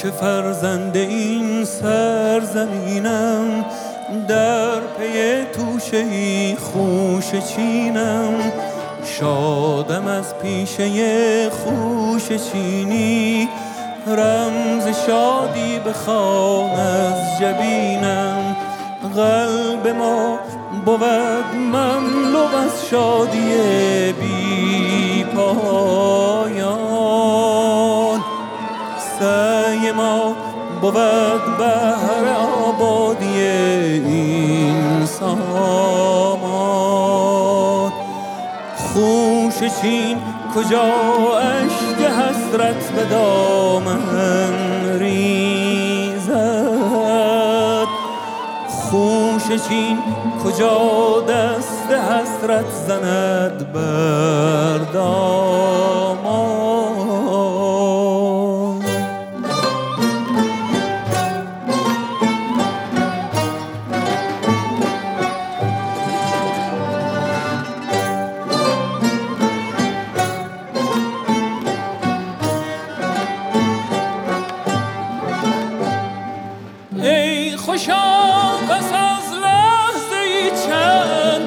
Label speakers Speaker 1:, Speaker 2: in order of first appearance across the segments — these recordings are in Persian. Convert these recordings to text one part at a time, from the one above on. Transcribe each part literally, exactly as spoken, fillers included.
Speaker 1: که فرزند این سرزمینم، در پی توشه خوشه چینم. شادم از پیشه خوشه چینی، رمز شادی بخوان از جبینم. قلب ما بود مملو از شادی بی پایان، سعی ما بود بهر آبادی این سامان. خوشه چین کجا اشک حسرت به دامن ریزد، خوشه چین کجا دست حسرت زند بر دامان. ای خوشا پس از لحظه ای چند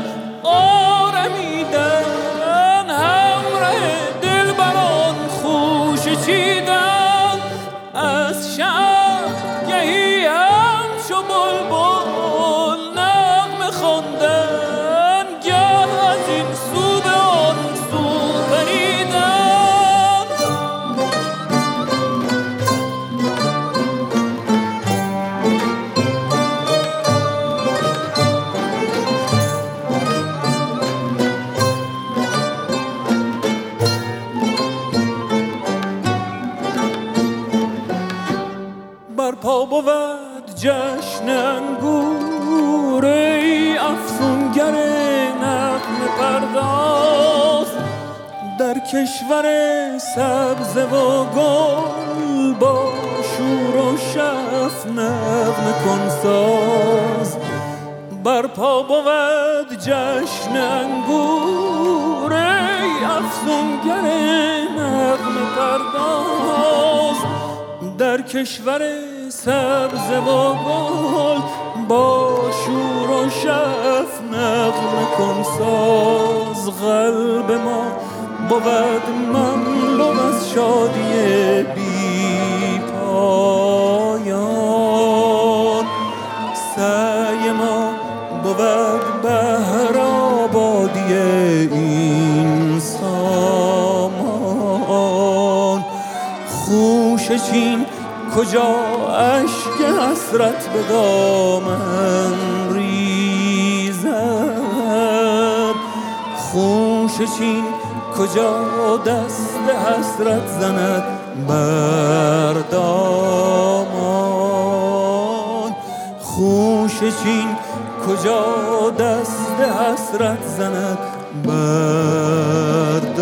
Speaker 1: آرمیدن، همراه دلبران خوشه چیدن. از شب گهی همچو بلبل نغمه خواندن، گه از این سو به آن سو پریدن. برپا بود جشن انگور، ای افسونگر نغمه پرداز. در کشور سبز و گل با شور و شف نغمه کن ساز. برپا بود جشن انگور، ای افسونگر نغمه پرداز. در کشور سبز و گل با شور و شف نغمه کن ساز. قلب ما بود مملو از شادی بی پایان، سعی ما بود بهر آبادی این سامان. خوشه چین کجا اشک حسرت به دامن ریزد، خوشه چین کجا دست حسرت زند بر دامان. خوشه چین کجا دست حسرت زند بر